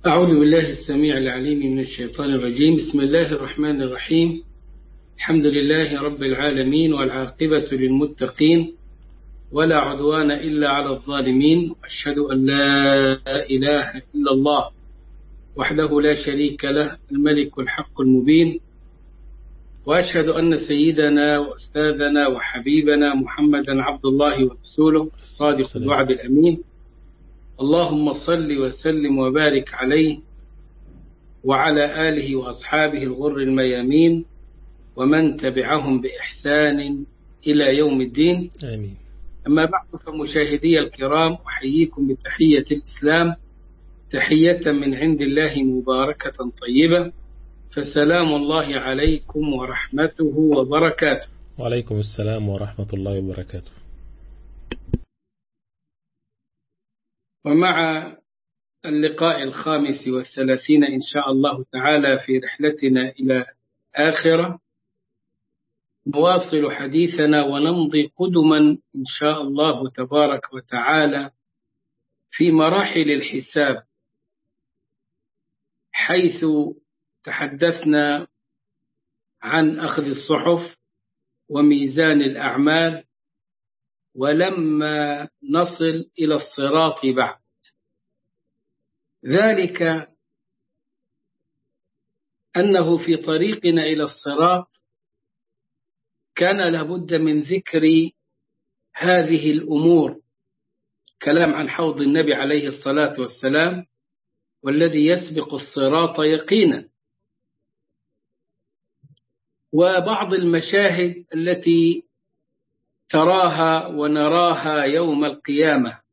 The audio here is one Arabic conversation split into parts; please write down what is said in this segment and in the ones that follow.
أعوذ بالله السميع العليم من الشيطان الرجيم. بسم الله الرحمن الرحيم. الحمد لله رب العالمين، والعاقبة للمتقين، ولا عدوان إلا على الظالمين. أشهد أن لا إله إلا الله وحده لا شريك له، الملك الحق المبين. وأشهد أن سيدنا وأستاذنا وحبيبنا محمدا عبد الله ورسوله الصادق الوعد الأمين. اللهم صل وسلم وبارك عليه وعلى آله وأصحابه الغر الميامين، ومن تبعهم بإحسان إلى يوم الدين. آمين. أما بعد، فمشاهدي الكرام، أحييكم بتحية الإسلام، تحية من عند الله مباركة طيبة، فسلام الله عليكم ورحمته وبركاته. وعليكم السلام ورحمة الله وبركاته. ومع اللقاء 35 إن شاء الله تعالى في رحلتنا إلى آخرة، نواصل حديثنا ونمضي قدما إن شاء الله تبارك وتعالى في مراحل الحساب، حيث تحدثنا عن أخذ الصحف وميزان الأعمال، ولما نصل إلى الصراط بعد ذلك أنه في طريقنا إلى الصراط كان لابد من ذكر هذه الأمور، كلام عن حوض النبي عليه الصلاة والسلام والذي يسبق الصراط يقينا، وبعض المشاهد التي تراها ونراها يوم القيامة.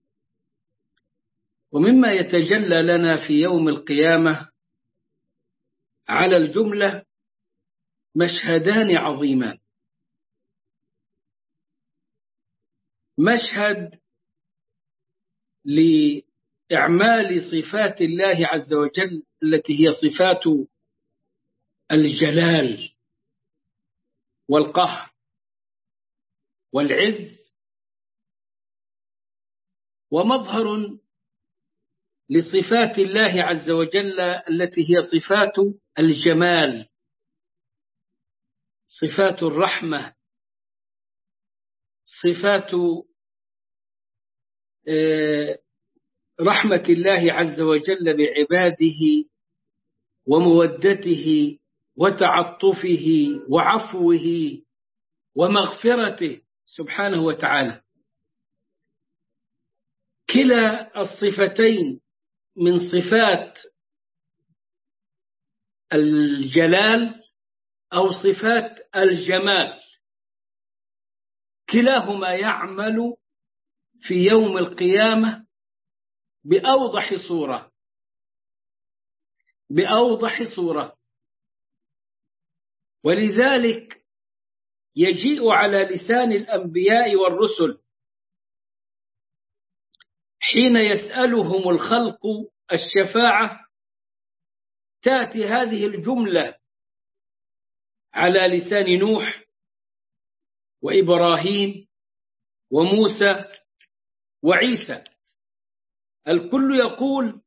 ومما يتجلى لنا في يوم القيامة على الجملة مشهدان عظيمان: مشهد لإعمال صفات الله عز وجل التي هي صفات الجلال والقهر والعز، ومظهر لصفات الله عز وجل التي هي صفات الجمال، صفات الرحمة، صفات رحمة الله عز وجل بعباده ومودته وتعطفه وعفوه ومغفرته سبحانه وتعالى. كلا الصفتين من صفات الجلال أو صفات الجمال، كلاهما يعمل في يوم القيامة بأوضح صورة، ولذلك يجيء على لسان الأنبياء والرسل حين يسألهم الخلق الشفاعة، تأتي هذه الجملة على لسان نوح وإبراهيم وموسى وعيسى. الكل يقول: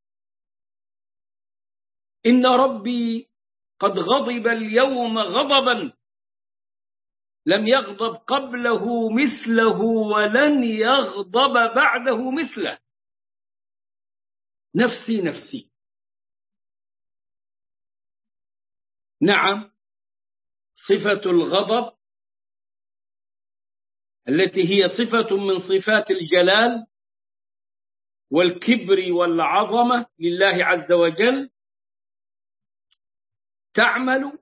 إن ربي قد غضب اليوم غضبا لم يغضب قبله مثله ولن يغضب بعده مثله، نفسي نفسي. نعم، صفة الغضب التي هي صفة من صفات الجلال والكبر والعظمة لله عز وجل تعمل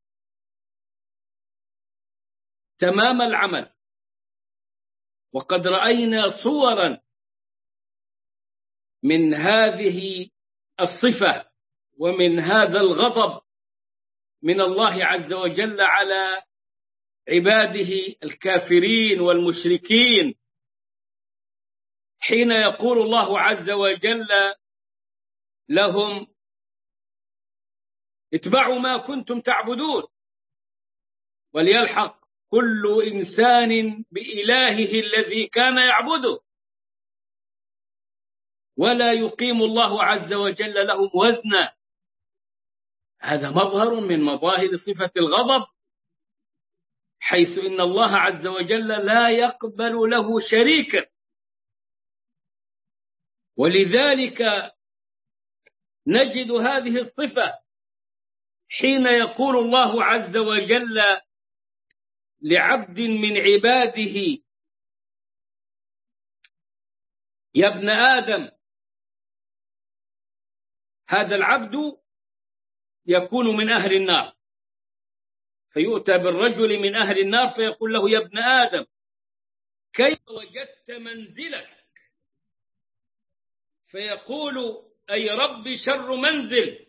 تمام العمل، وقد رأينا صورا من هذه الصفة ومن هذا الغضب من الله عز وجل على عباده الكافرين والمشركين، حين يقول الله عز وجل لهم: اتبعوا ما كنتم تعبدون وليلحق كل إنسان بإلهه الذي كان يعبده. ولا يقيم الله عز وجل لهم وزنا. هذا مظهر من مظاهر صفة الغضب، حيث إن الله عز وجل لا يقبل له شريكا. ولذلك نجد هذه الصفة حين يقول الله عز وجل لعبد من عباده: يا ابن آدم. هذا العبد يكون من أهل النار، فيؤتى بالرجل من أهل النار فيقول له: يا ابن آدم، كيف وجدت منزلك؟ فيقول: أي رب شر منزل.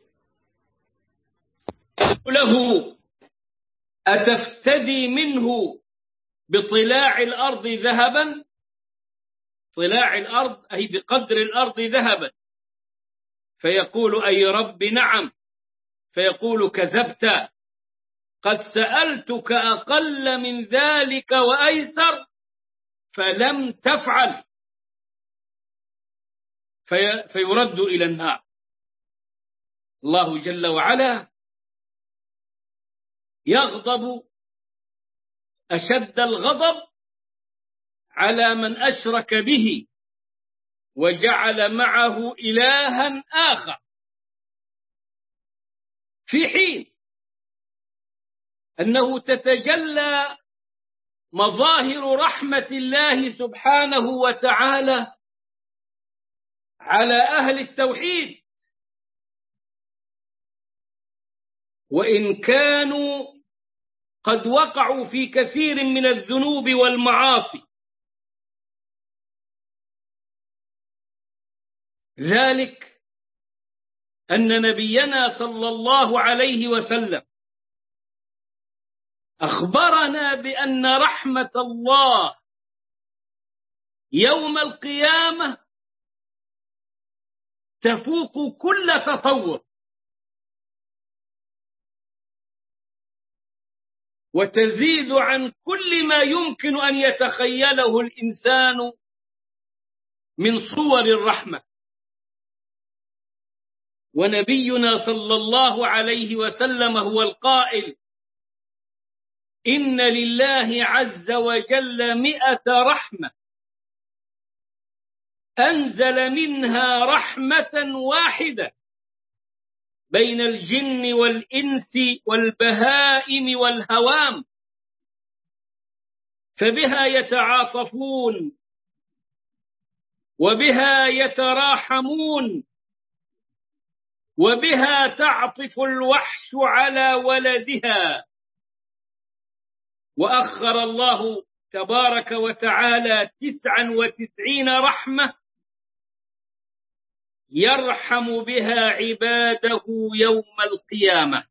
يقول له: أتفتدي منه بطلاع الأرض ذهبا؟ طلاع الأرض أي بقدر الأرض ذهبا. فيقول: أي رب نعم. فيقول: كذبت، قد سألتك أقل من ذلك وأيسر فلم تفعل. فيرد إلى النار. الله جل وعلا يغضب أشد الغضب على من أشرك به وجعل معه إلها آخر، في حين أنه تتجلى مظاهر رحمة الله سبحانه وتعالى على أهل التوحيد، وإن كانوا قد وقعوا في كثير من الذنوب والمعاصي. ذلك أن نبينا صلى الله عليه وسلم أخبرنا بأن رحمة الله يوم القيامة تفوق كل تصور، وتزيد عن كل ما يمكن أن يتخيله الإنسان من صور الرحمة. ونبينا صلى الله عليه وسلم هو القائل: إن لله عز وجل 100 رحمة أنزل منها رحمة واحدة بين الجن والإنس والبهائم والهوام، فبها يتعاطفون وبها يتراحمون وبها تعطف الوحش على ولدها. وأخر الله تبارك وتعالى 99 رحمة يرحم بها عباده يوم القيامة.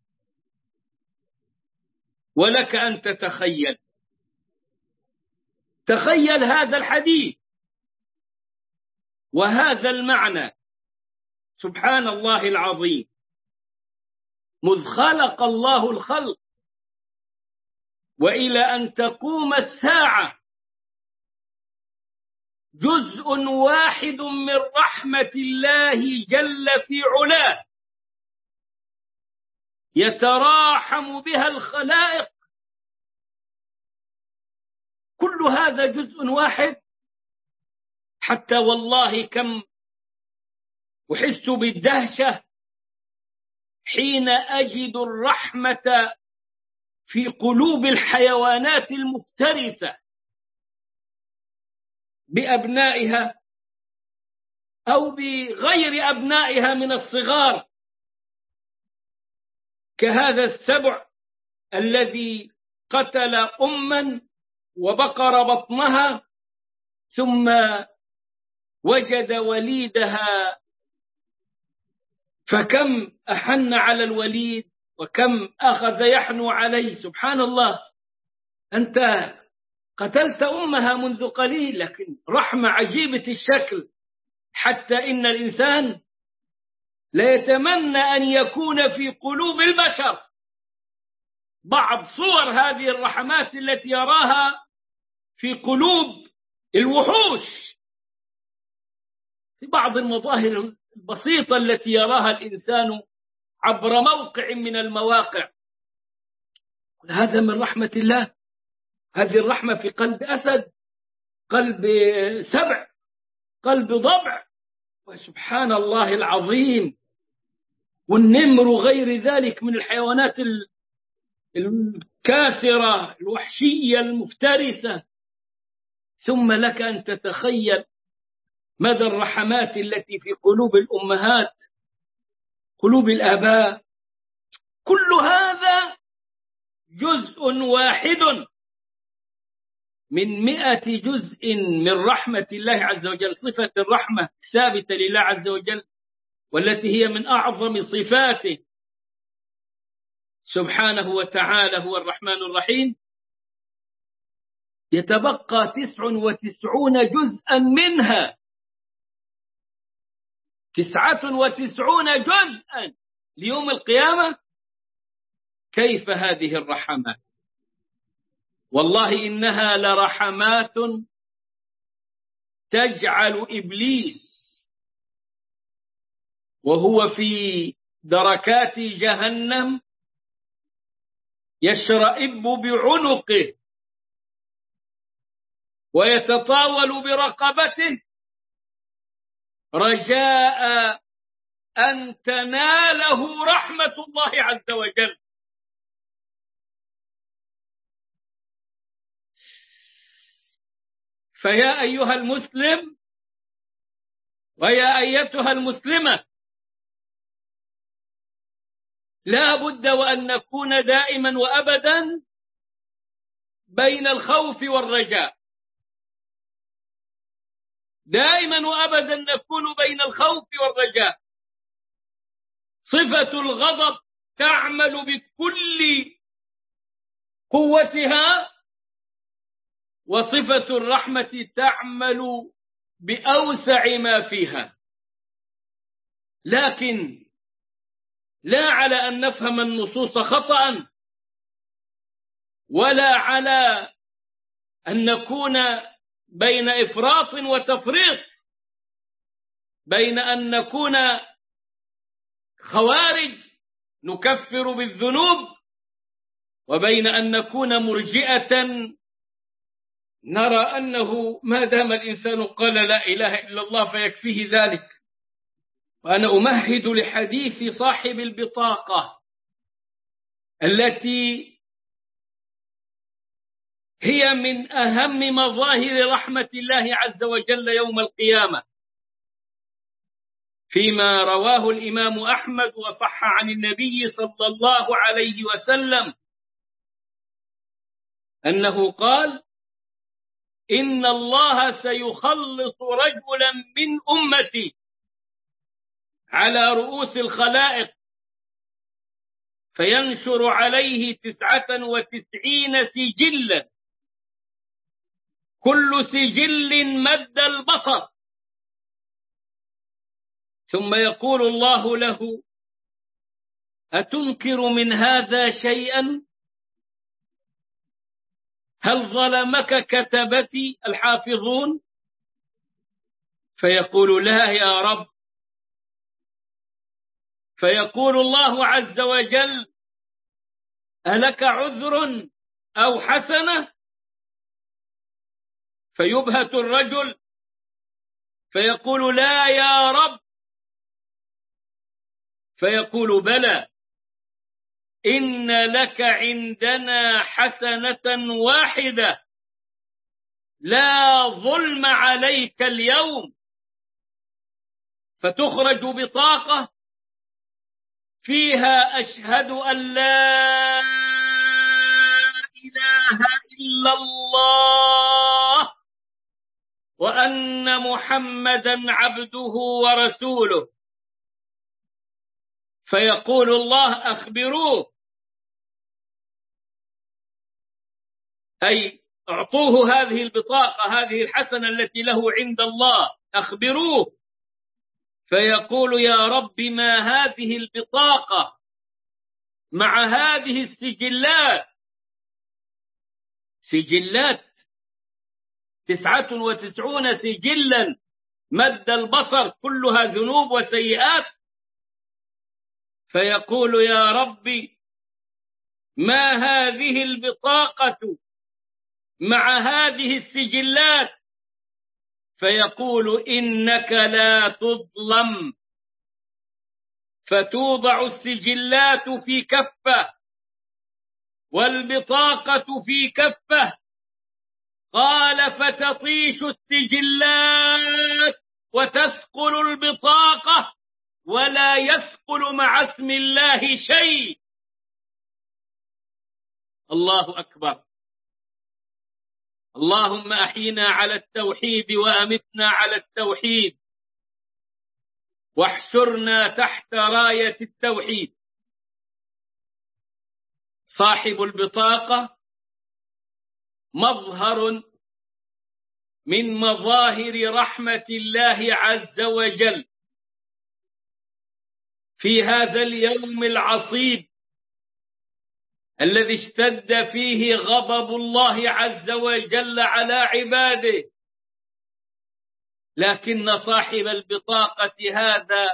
ولك أن تخيل هذا الحديث وهذا المعنى. سبحان الله العظيم، مذ خلق الله الخلق وإلى أن تقوم الساعة جزء واحد من رحمة الله جل في علاه يتراحم بها الخلائق. كل هذا جزء واحد، حتى والله كم أحس بالدهشة حين أجد الرحمة في قلوب الحيوانات المفترسة بأبنائها أو بغير أبنائها من الصغار، كهذا السبع الذي قتل أما وبقر بطنها ثم وجد وليدها، فكم أحن على الوليد وكم أخذ يحنو عليه. سبحان الله، أنت قتلت أمها منذ قليل، لكن رحمة عجيبة الشكل، حتى إن الإنسان لا يتمنى أن يكون في قلوب البشر بعض صور هذه الرحمات التي يراها في قلوب الوحوش. في بعض المظاهر البسيطة التي يراها الإنسان عبر موقع من المواقع. هذا من رحمة الله. هذه الرحمة في قلب أسد، قلب سبع، قلب ضبع، وسبحان الله العظيم. والنمر وغير ذلك من الحيوانات الكاثرة الوحشية المفترسة. ثم لك أن تتخيل مدى الرحمات التي في قلوب الأمهات، قلوب الآباء. كل هذا جزء واحد من 100 جزء من رحمة الله عز وجل. صفة الرحمة ثابتة لله عز وجل، والتي هي من أعظم صفاته سبحانه وتعالى، هو الرحمن الرحيم. يتبقى 99 جزءا منها، 99 جزءا ليوم القيامة. كيف هذه الرحمات؟ والله إنها لرحمات تجعل إبليس وهو في دركات جهنم يشرئب بعنقه ويتطاول برقبته رجاء أن تناله رحمة الله عز وجل. فيا أيها المسلم ويا أيتها المسلمة، لا بد وأن نكون دائما وأبدا بين الخوف والرجاء. دائما وأبدا نكون بين الخوف والرجاء. صفة الغضب تعمل بكل قوتها، وصفة الرحمة تعمل بأوسع ما فيها. لكن لا على أن نفهم النصوص خطأ، ولا على أن نكون بين إفراط وتفريط، بين أن نكون خوارج نكفر بالذنوب، وبين أن نكون مرجئة نرى أنه ما دام الإنسان قال لا إله إلا الله فيكفيه ذلك. وأنا أمهد لحديث صاحب البطاقة التي هي من أهم مظاهر رحمة الله عز وجل يوم القيامة، فيما رواه الإمام أحمد وصح عن النبي صلى الله عليه وسلم أنه قال: إن الله سيخلص رجلا من أمتي على رؤوس الخلائق فينشر عليه 99 سجلا، كل سجل مد البصر، ثم يقول الله له: أتنكر من هذا شيئا؟ هل ظلمك كتبتي الحافظون؟ فيقول: لا يا رب. فيقول الله عز وجل: ألك عذر أو حسنة؟ فيبهت الرجل فيقول: لا يا رب. فيقول: بلى، إن لك عندنا حسنة واحدة، لا ظلم عليك اليوم. فتخرج بطاقة فيها: أشهد أن لا إله إلا الله وأن محمدا عبده ورسوله. فيقول الله: أخبروه، أي أعطوه هذه البطاقة، هذه الحسنة التي له عند الله، أخبروه. فيقول: يا رب، ما هذه البطاقة مع هذه السجلات؟ سجلات 99 سجلا مد البصر كلها ذنوب وسيئات، فيقول يا ربي ما هذه البطاقة مع هذه السجلات؟ فيقول إنك لا تظلم، فتوضع السجلات في كفة والبطاقة في كفة. قال فتطيش السجلات وتثقل البطاقة ولا يثقل مع اسم الله شيء. الله أكبر. اللهم أحينا على التوحيد وأمتنا على التوحيد واحشرنا تحت راية التوحيد. صاحب البطاقة مظهر من مظاهر رحمة الله عز وجل في هذا اليوم العصيب الذي اشتد فيه غضب الله عز وجل على عباده. لكن صاحب البطاقة هذا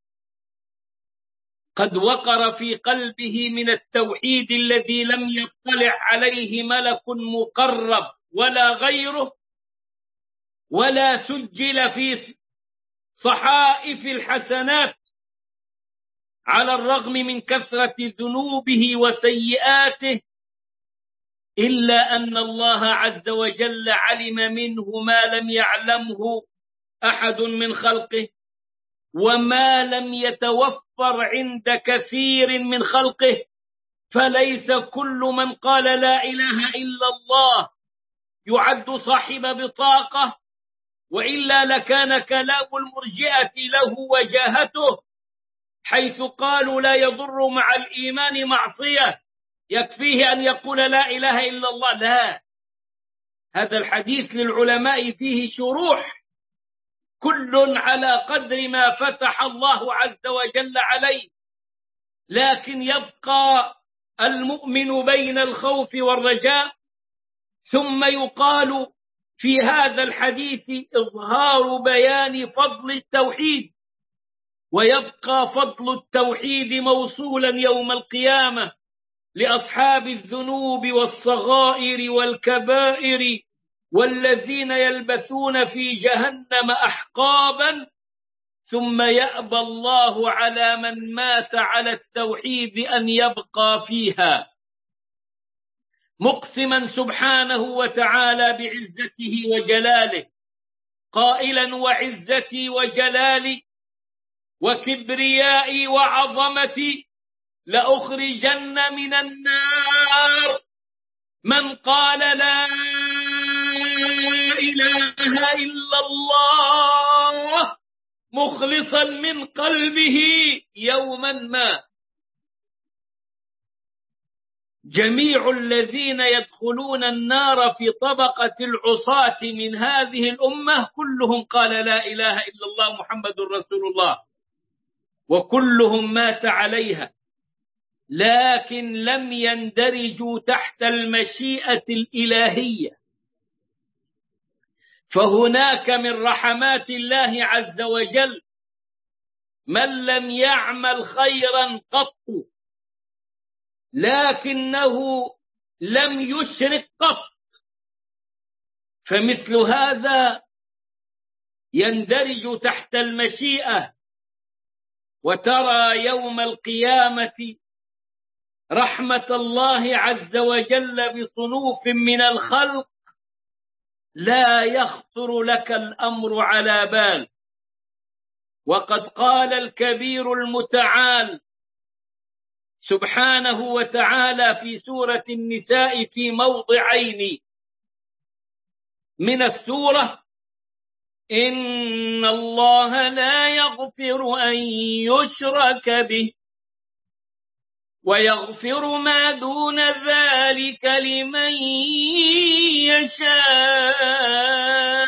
قد وقر في قلبه من التوحيد الذي لم يطلع عليه ملك مقرب ولا غيره، ولا سجل في صحائف الحسنات، على الرغم من كثرة ذنوبه وسيئاته، إلا أن الله عز وجل علم منه ما لم يعلمه أحد من خلقه، وما لم يتوفر عند كثير من خلقه. فليس كل من قال لا إله إلا الله يعد صاحب بطاقة، وإلا لكان كلام المرجئة له وجاهته، حيث قالوا لا يضر مع الإيمان معصية، يكفيه أن يقول لا إله إلا الله. لا، هذا الحديث للعلماء فيه شروح، كل على قدر ما فتح الله عز وجل عليه. لكن يبقى المؤمن بين الخوف والرجاء. ثم يقال في هذا الحديث إظهار بيان فضل التوحيد، ويبقى فضل التوحيد موصولا يوم القيامة لأصحاب الذنوب والصغائر والكبائر والذين يلبثون في جهنم أحقابا، ثم يأبى الله على من مات على التوحيد أن يبقى فيها، مقسما سبحانه وتعالى بعزته وجلاله، قائلا وعزتي وجلالي وكبريائي وعظمتي لأخرجن من النار من قال لا إله إلا الله مخلصا من قلبه يوما ما. جميع الذين يدخلون النار في طبقة العصاة من هذه الأمة كلهم قال لا إله إلا الله محمد رسول الله، وكلهم مات عليها، لكن لم يندرجوا تحت المشيئة الإلهية. فهناك من رحمات الله عز وجل من لم يعمل خيرا قط لكنه لم يشرك قط، فمثل هذا يندرج تحت المشيئة. وترى يوم القيامة رحمة الله عز وجل بصنوف من الخلق لا يخطر لك الأمر على بال. وقد قال الكبير المتعال سبحانه وتعالى في سورة النساء في موضعين من السورة: إن الله لا يغفر أن يشرك به ويغفر ما دون ذلك لمن يشاء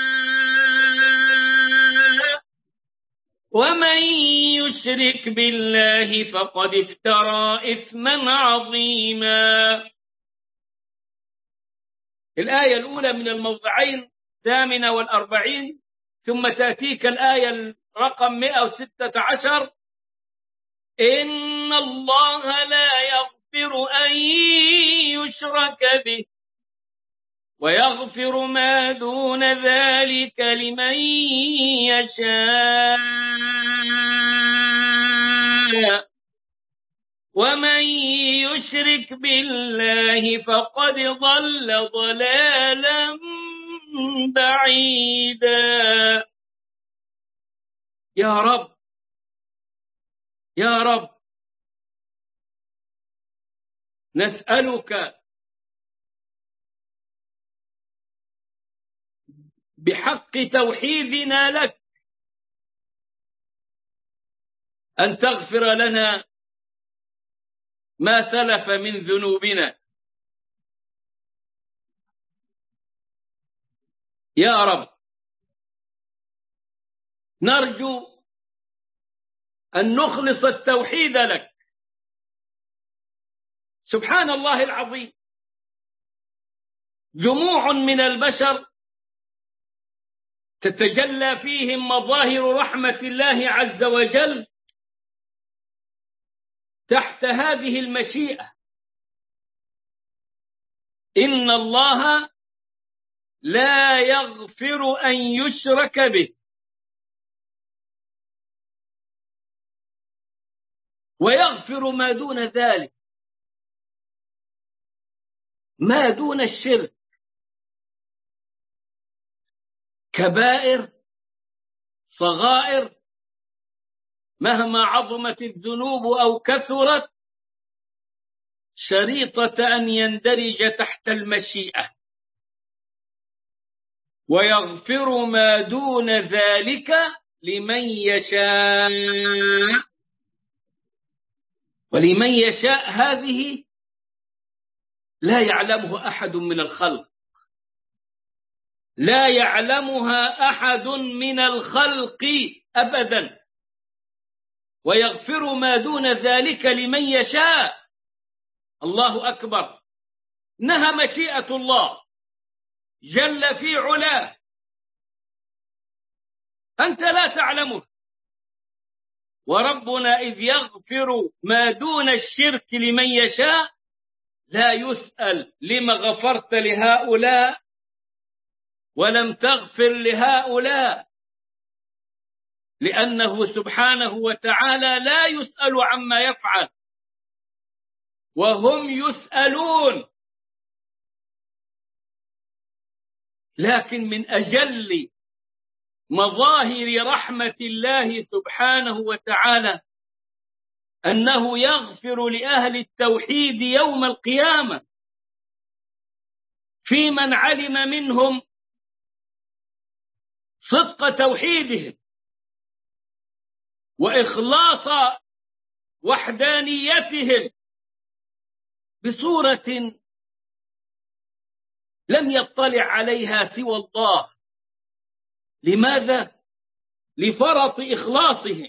ومن يشرك بالله فقد افترى إثما عظيما. الآية الأولى من الموضعين 48 ثم تأتيك الآية رقم 116: إن الله لا يغفر أن يشرك به ويغفر ما دون ذلك لمن يشاء ومن يشرك بالله فقد ضل ضلالا بعيدا. يا رب يا رب، نسألك بحق توحيدنا لك أن تغفر لنا ما سلف من ذنوبنا يا رب. نرجو أن نخلص التوحيد لك. سبحان الله العظيم، جموع من البشر تتجلى فيهم مظاهر رحمة الله عز وجل تحت هذه المشيئة. إن الله لا يغفر أن يشرك به ويغفر ما دون ذلك، ما دون الشرك، كبائر صغائر، مهما عظمت الذنوب أو كثرت، شريطة أن يندرج تحت المشيئة. ويغفر ما دون ذلك لمن يشاء، ولمن يشاء هذه لا يعلمه أحد من الخلق، لا يعلمها أحد من الخلق أبدا. ويغفر ما دون ذلك لمن يشاء. الله أكبر، إنها مشيئة الله جل في علاه، أنت لا تعلمه. وربنا إذ يغفر ما دون الشرك لمن يشاء لا يسأل لما غفرت لهؤلاء ولم تغفر لهؤلاء، لأنه سبحانه وتعالى لا يسأل عما يفعل وهم يسألون. لكن من أجل مظاهر رحمة الله سبحانه وتعالى أنه يغفر لأهل التوحيد يوم القيامة في من علم منهم صدق توحيدهم وإخلاص وحدانيتهم بصورة لم يطلع عليها سوى الله. لماذا؟ لفرط إخلاصهم.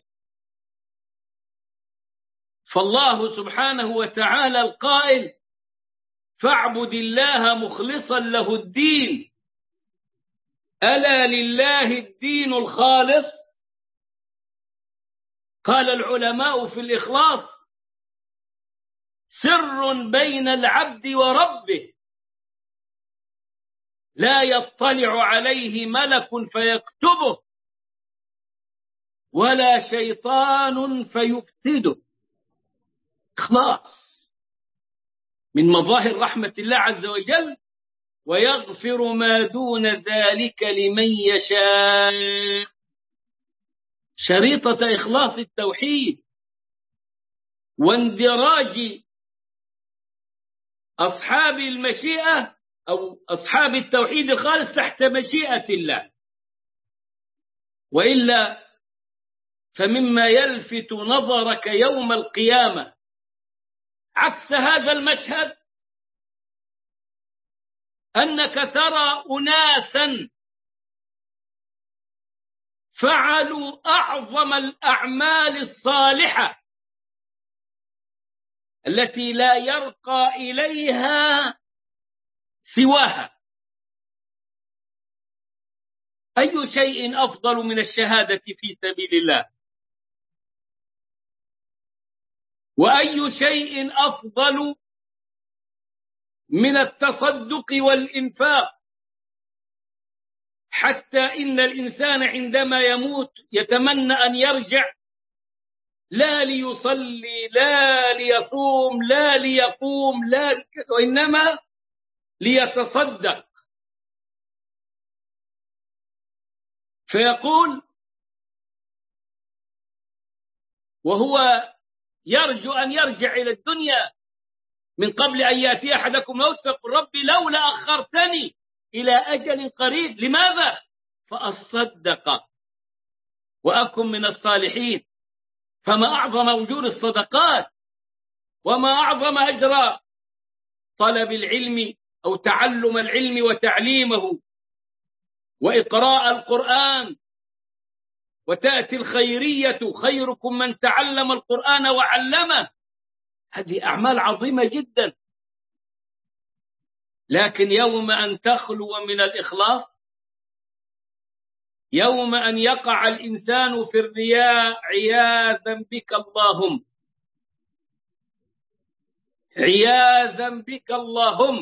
فالله سبحانه وتعالى القائل: فاعبد الله مخلصا له الدين، ألا لله الدين الخالص. قال العلماء في الإخلاص: سر بين العبد وربه لا يطلع عليه ملك فيكتبه ولا شيطان فيفسده. إخلاص من مظاهر رحمة الله عز وجل. ويغفر ما دون ذلك لمن يشاء، شريطة إخلاص التوحيد واندراج أصحاب المشيئة أو أصحاب التوحيد الخالص تحت مشيئة الله. وإلا فمما يلفت نظرك يوم القيامة عكس هذا المشهد أنك ترى أناسا فعلوا أعظم الأعمال الصالحة التي لا يرقى إليها سواها، أي شيء أفضل من الشهادة في سبيل الله؟ وأي شيء أفضل من التصدق والإنفاق؟ حتى إن الإنسان عندما يموت يتمنى أن يرجع، لا ليصلي، لا ليصوم، لا ليقوم، لا وإنما ليتصدق. فيقول وهو يرجو أن يرجع إلى الدنيا من قبل أن يأتي أحدكم موت، فيقول ربي لولا أخرتني إلى أجل قريب. لماذا؟ فأصدق وأكن من الصالحين. فما أعظم أجور الصدقات، وما أعظم أجر طلب العلم أو تعلم العلم وتعليمه وإقراء القرآن. وتأتي الخيرية خيركم من تعلم القرآن وعلمه. هذه أعمال عظيمة جدا. لكن يوم أن تخلو من الإخلاص، يوم أن يقع الإنسان في الرياء، عياذا بك اللهم، عياذا بك اللهم،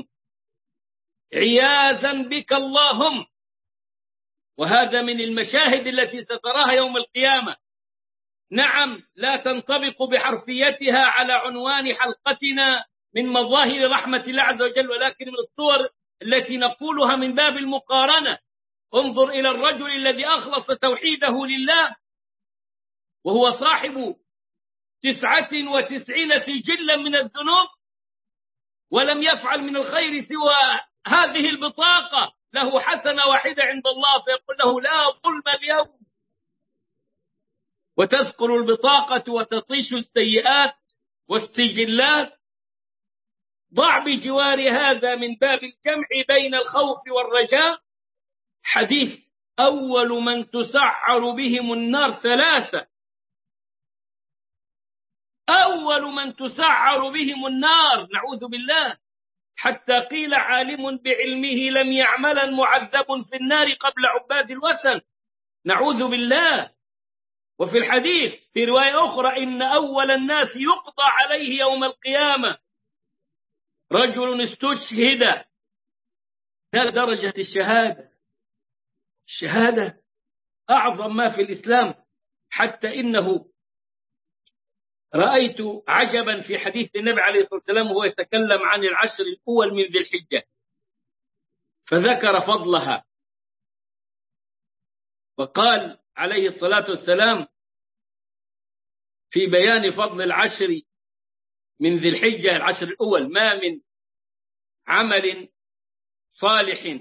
عياذا بك اللهم. وهذا من المشاهد التي ستراها يوم القيامة. نعم، لا تنطبق بحرفيتها على عنوان حلقتنا من مظاهر رحمة الله عز وجل، ولكن من الصور التي نقولها من باب المقارنة. انظر إلى الرجل الذي أخلص توحيده لله وهو صاحب 99 سجلا من الذنوب، ولم يفعل من الخير سوى هذه البطاقة، له حسنة واحدة عند الله، فيقول له لا ظلم اليوم، وتثقل البطاقة وتطيش السيئات والسجلات. ضع بجوار هذا من باب الجمع بين الخوف والرجاء حديث أول من تسعر بهم النار 3. أول من تسعر بهم النار، نعوذ بالله، حتى قيل عالم بعلمه لم يعملا معذب في النار قبل عباد الوثن، نعوذ بالله. وفي الحديث في رواية أخرى إن أول الناس يقضى عليه يوم القيامة رجل استشهد. ده درجة الشهادة. الشهادة أعظم ما في الإسلام. حتى إنه رأيت عجبا في حديث النبي عليه الصلاة والسلام وهو يتكلم عن العشر الأول من ذي الحجة، فذكر فضلها، وقال عليه الصلاة والسلام في بيان فضل العشر من ذي الحجة، العشر الأول: ما من عمل صالح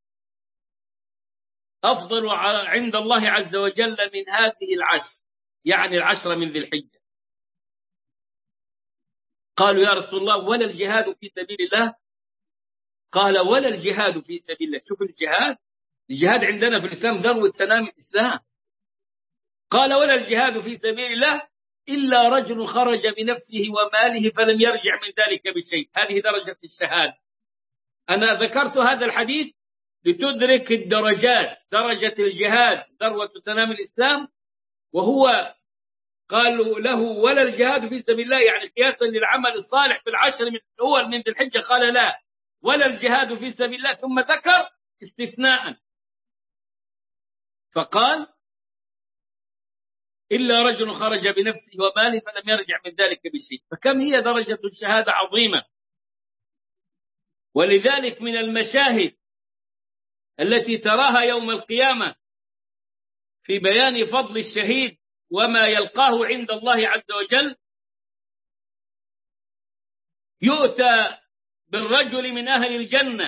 أفضل عند الله عز وجل من هذه العشر، يعني العشر من ذي الحجة. قالوا يا رسول الله ولا الجهاد في سبيل الله؟ قال ولا الجهاد في سبيل الله. شوف الجهاد عندنا في الإسلام ذروة سنام الإسلام. قال ولا الجهاد في سبيل الله إلا رجل خرج بنفسه وماله فلم يرجع من ذلك بشيء. هذه درجة الشهادة. أنا ذكرت هذا الحديث لتدرك الدرجات. درجة الجهاد ذروة سنام الإسلام، وهو قالوا له ولا الجهاد في سبيل الله يعني قياسا للعمل الصالح في العشر من الأول من ذي الحجة، قال لا، ولا الجهاد في سبيل الله، ثم ذكر استثناء فقال إلا رجل خرج بنفسه وماله فلم يرجع من ذلك بشيء. فكم هي درجة الشهادة عظيمة. ولذلك من المشاهد التي تراها يوم القيامة في بيان فضل الشهيد وما يلقاه عند الله عز وجل، يؤتى بالرجل من أهل الجنة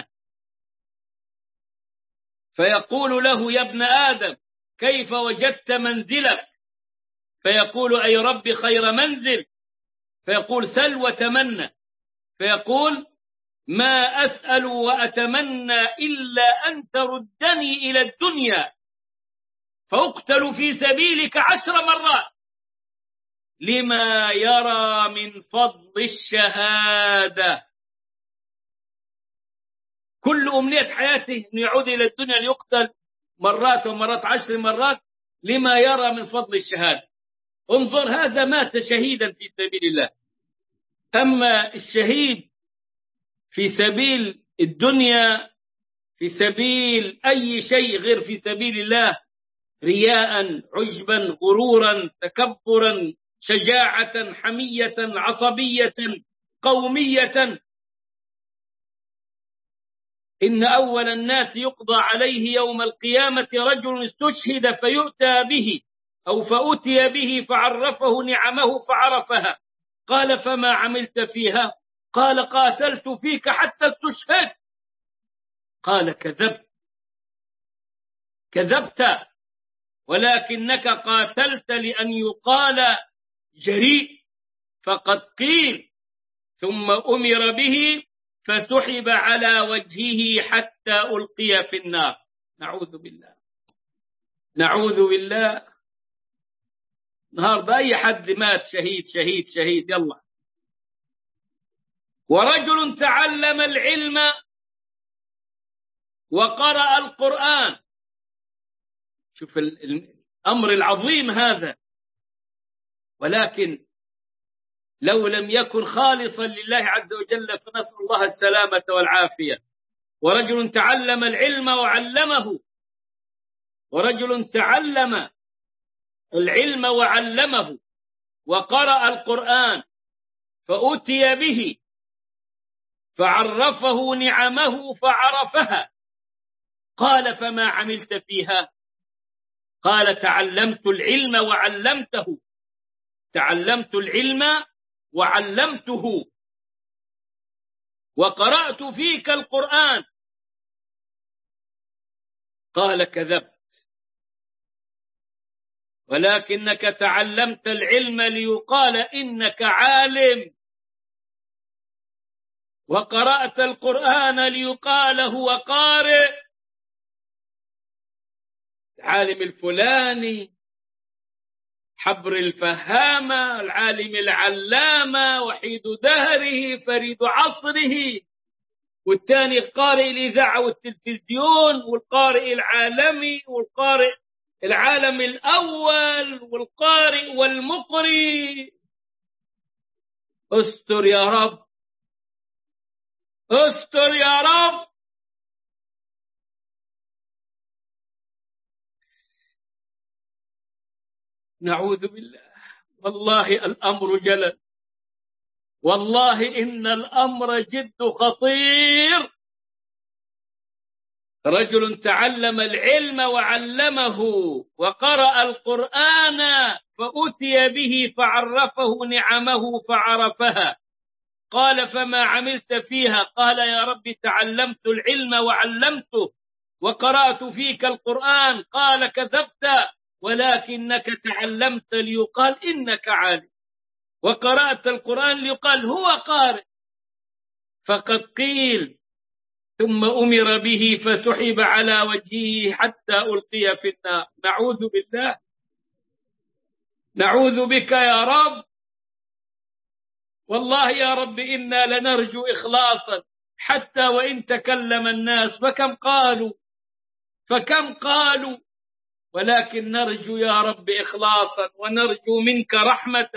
فيقول له يا ابن آدم كيف وجدت منزلك؟ فيقول أي رب خير منزل. فيقول سل وتمنى. فيقول ما أسأل وأتمنى إلا أن تردني إلى الدنيا فأقتل في سبيلك 10 مرات لما يرى من فضل الشهادة. كل أمنية حياته أن يعود إلى الدنيا ليقتل مرات ومرات 10 مرات لما يرى من فضل الشهادة. انظر، هذا مات شهيدا في سبيل الله. أما الشهيد في سبيل الدنيا، في سبيل أي شيء غير في سبيل الله، رياء، عجبا، غرورا، تكبرا، شجاعة، حمية، عصبية، قومية، إن أول الناس يقضى عليه يوم القيامة رجل استشهد فيؤتى به أو فأتي به فعرفه نعمه فعرفها. قال فما عملت فيها؟ قال قاتلت فيك حتى استشهدت. قال كذبت ولكنك قاتلت لأن يقال جريء، فقد قيل. ثم أمر به فسحب على وجهه حتى ألقي في النار. نعوذ بالله، نعوذ بالله. النهارده أي حد مات شهيد شهيد شهيد، يلا. ورجل تعلم العلم وقرأ القرآن. شوف الأمر العظيم هذا، ولكن لو لم يكن خالصا لله عز وجل فنسأل الله السلامة والعافية. ورجل تعلم العلم وعلمه، ورجل تعلم العلم وعلمه وقرأ القرآن فأتي به فعرفه نعمه فعرفها. قال فما عملت فيها؟ قال تعلمت العلم وعلمته، تعلمت العلم وعلمته وقرأت فيك القرآن. قال كذبت ولكنك تعلمت العلم ليقال إنك عالم، وقرأت القرآن ليقال هو قارئ. العالم الفلاني، حبر الفهامة، العالم العلامة، وحيد دهره، فريد عصره، والثاني قارئ الإذاعة والتلفزيون، والقارئ العالمي، والقارئ العالم الأول، والقارئ والمقري. استر يا رب، استر يا رب. نعوذ بالله. والله الأمر جلل، والله إن الأمر جد خطير. رجل تعلم العلم وعلمه وقرأ القرآن فأتي به فعرفه نعمه فعرفها. قال فما عملت فيها؟ قال يا رب تعلمت العلم وعلمته وقرأت فيك القرآن. قال كذبت ولكنك تعلمت ليقال إنك عالم، وقرأت القرآن ليقال هو قارئ، فقد قيل. ثم أمر به فسحب على وجهه حتى ألقي في النار. نعوذ بالله، نعوذ بك يا رب. والله يا رب إنا لنرجو إخلاصا حتى وإن تكلم الناس فكم قالوا، ولكن نرجو يا رب إخلاصا ونرجو منك رحمة.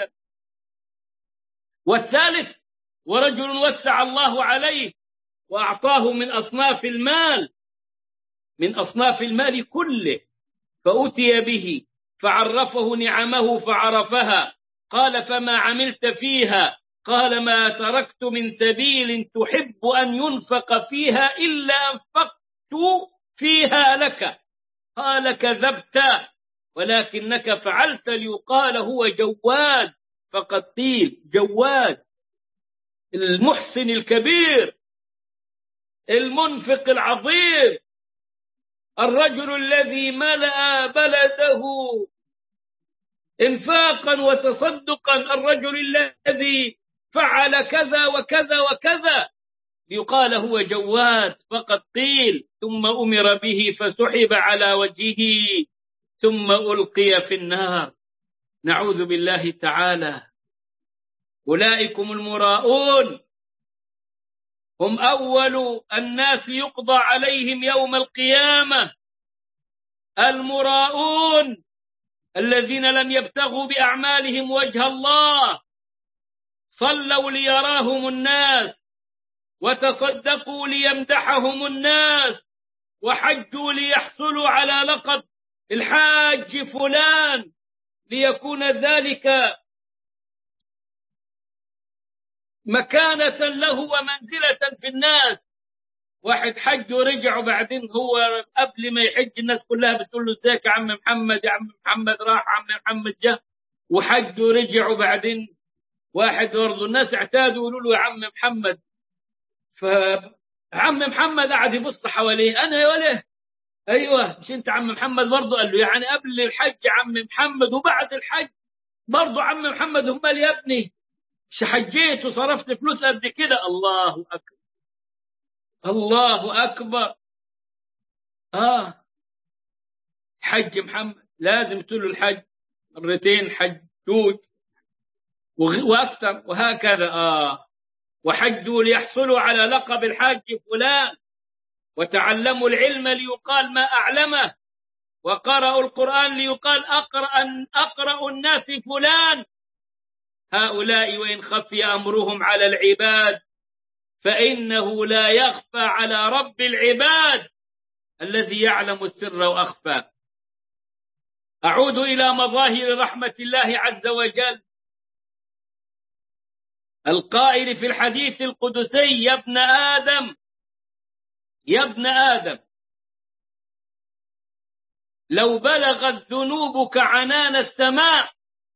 والثالث، ورجل وسع الله عليه وأعطاه من أصناف المال كله، فأتي به فعرفه نعمه فعرفها. قال فما عملت فيها؟ قال ما تركت من سبيل تحب أن ينفق فيها إلا أنفقت فيها لك. قال كذبت ولكنك فعلت ليقال هو جواد، فقد قيل جواد، المحسن الكبير، المنفق العظيم، الرجل الذي ملأ بلده انفاقا وتصدقا، الرجل الذي فعل كذا وكذا وكذا، يقال هو جواد. فقد قيل ثم أمر به فسحب على وجهه ثم ألقي في النار. نعوذ بالله تعالى. أولئكم المراؤون، هم أول الناس يقضى عليهم يوم القيامة، المراؤون الذين لم يبتغوا بأعمالهم وجه الله صلوا ليراهم الناس، وتصدقوا ليمدحهم الناس، وحجوا ليحصلوا على لقب الحاج فلان ليكون ذلك مكانة له ومنزلة في الناس. واحد حج ورجع، وبعدين هو قبل ما يحج الناس كلها بتقول له ازيك يا عم محمد، يا عم محمد راح، عم محمد جه، وحج ورجع، وبعدين واحد برضه الناس اعتادوا يقولوا له يا عم محمد، فعم محمد قعد يبص حواليه، انا يا وليه؟ ايوه مش انت عم محمد برضه؟ قال له يعني قبل الحج عم محمد وبعد الحج برضه عم محمد؟ امال يا ابني مش حجيت وصرفت فلوس قد كده؟ الله اكبر، الله اكبر. حج محمد لازم تقول له الحج مرتين، حجوج واكثر، وهكذا. وحجوا ليحصلوا على لقب الحاج فلان، وتعلموا العلم ليقال ما أعلمه، وقرأوا القرآن ليقال أقرأ الناس فلان. هؤلاء وإن خفي أمرهم على العباد فإنه لا يخفى على رب العباد الذي يعلم السر وأخفى. أعود إلى مظاهر رحمة الله عز وجل، القائل في الحديث القدسي: يا ابن آدم، يا ابن آدم، لو بلغت ذنوبك عنان السماء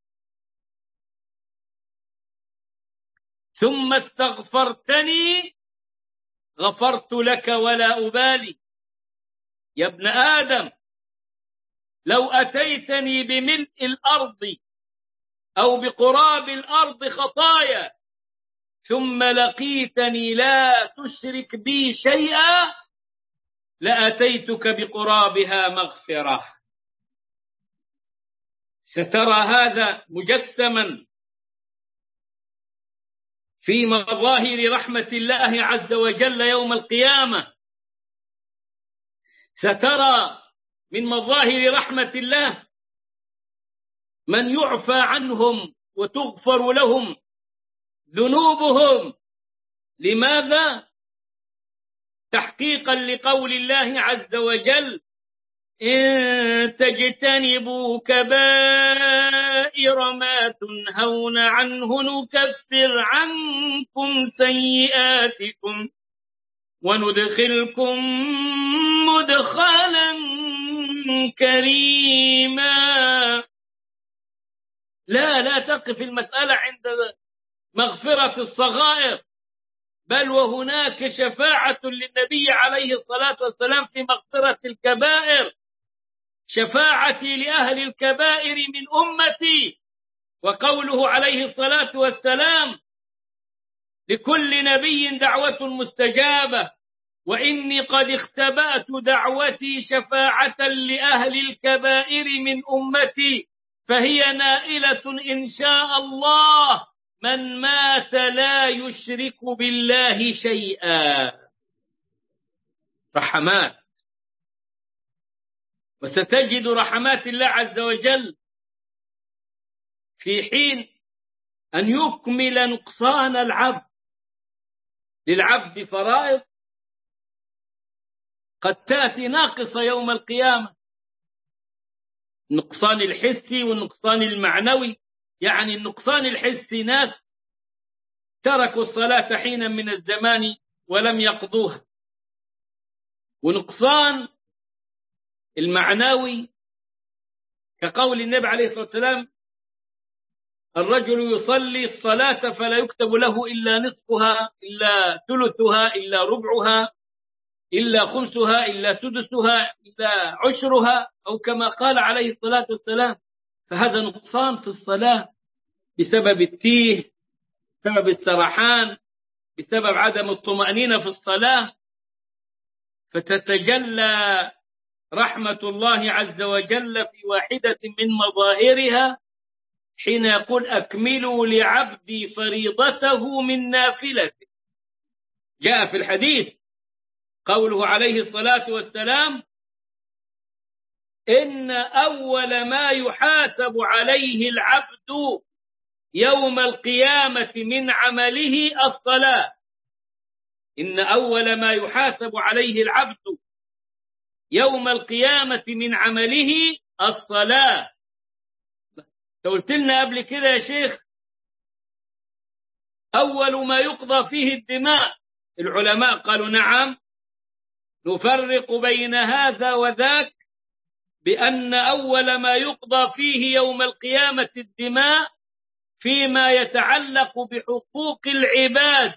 ثم استغفرتني غفرت لك ولا أبالي. يا ابن آدم، لو أتيتني بملء الأرض أو بقراب الأرض خطايا ثم لقيتني لا تشرك بي شيئا لأتيتك بقرابها مغفرة. سترى هذا مجسما في مظاهر رحمة الله عز وجل يوم القيامة. سترى من مظاهر رحمة الله من يعفى عنهم وتغفر لهم ذنوبهم. لماذا؟ تحقيقا لقول الله عز وجل: إن تجتنبوا كبائر ما تنهون عنه نكفر عنكم سيئاتكم وندخلكم مدخلا كريما. لا تقف المسألة عند مغفرة الصغائر، بل وهناك شفاعة للنبي عليه الصلاة والسلام في مغفرة الكبائر. شفاعتي لأهل الكبائر من أمتي، وقوله عليه الصلاة والسلام: لكل نبي دعوة مستجابة، وإني قد اختبأت دعوتي شفاعة لأهل الكبائر من أمتي فهي نائلة إن شاء الله من مات لا يشرك بالله شيئا. رحمات. وستجد رحمات الله عز وجل في حين أن يكمل نقصان العبد. للعبد فرائض قد تأتي ناقصة يوم القيامة، النقصان الحسي والنقصان المعنوي. يعني النقصان الحسي ناس تركوا الصلاة حينا من الزمان ولم يقضوها، ونقصان المعنوي كقول النبي عليه الصلاة والسلام: الرجل يصلي الصلاة فلا يكتب له إلا نصفها إلا ثلثها إلا ربعها إلا خمسها إلا سدسها إلا عشرها، أو كما قال عليه الصلاة والسلام. فهذا نقصان في الصلاة بسبب التيه، بسبب السرحان، بسبب عدم الطمأنينة في الصلاة. فتتجلى رحمة الله عز وجل في واحدة من مظاهرها حين يقول: أكملوا لعبدي فريضته من نافلته. جاء في الحديث قوله عليه الصلاة والسلام: إن أول ما يحاسب عليه العبد يوم القيامة من عمله الصلاة. إن أول ما يحاسب عليه العبد يوم القيامة من عمله الصلاة. قلت لنا قبل كده يا شيخ أول ما يقضى فيه الدماء. العلماء قالوا نعم، نفرق بين هذا وذاك بأن أول ما يقضى فيه يوم القيامة الدماء فيما يتعلق بحقوق العباد،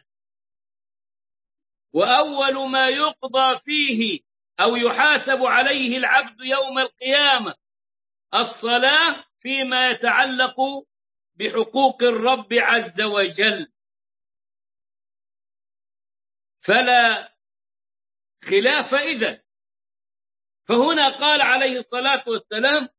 وأول ما يقضى فيه أو يحاسب عليه العبد يوم القيامة الصلاة فيما يتعلق بحقوق الرب عز وجل. فلا خلاف إذن. فهنا قال عليه الصلاة والسلام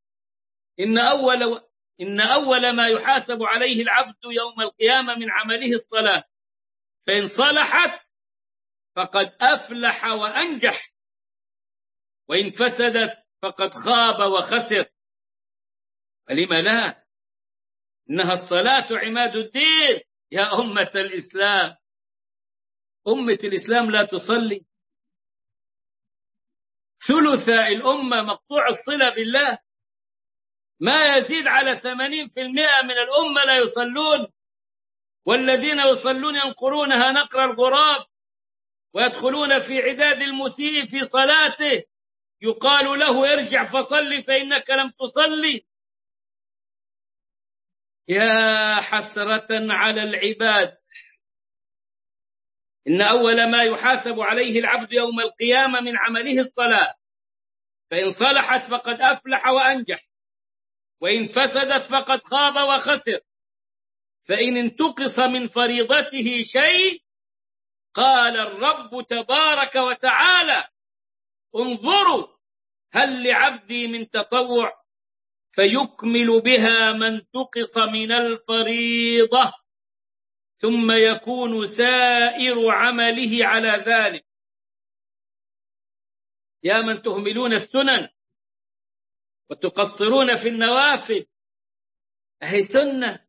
إن أول ما يحاسب عليه العبد يوم القيامة من عمله الصلاة، فإن صلحت فقد أفلح وأنجح، وإن فسدت فقد خاب وخسر. فلم لا؟ إنها الصلاة عماد الدين يا أمة الإسلام. أمة الإسلام لا تصلي، ثلث الأمة مقطوع الصلة بالله، ما يزيد على 80% من الأمة لا يصلون، والذين يصلون ينقرونها نقر الغراب ويدخلون في عداد المسيء في صلاته، يقال له ارجع فصلي فإنك لم تصلي. يا حسرة على العباد. إن أول ما يحاسب عليه العبد يوم القيامة من عمله الصلاة، فإن صلحت فقد أفلح وأنجح، وإن فسدت فقد خاب وخسر. فإن انتقص من فريضته شيء قال الرب تبارك وتعالى انظروا هل لعبدي من تطوع فيكمل بها ما انتقص من الفريضة، ثم يكون سائر عمله على ذلك. يا من تهملون السنن وتقصرون في النوافل، أهي سنة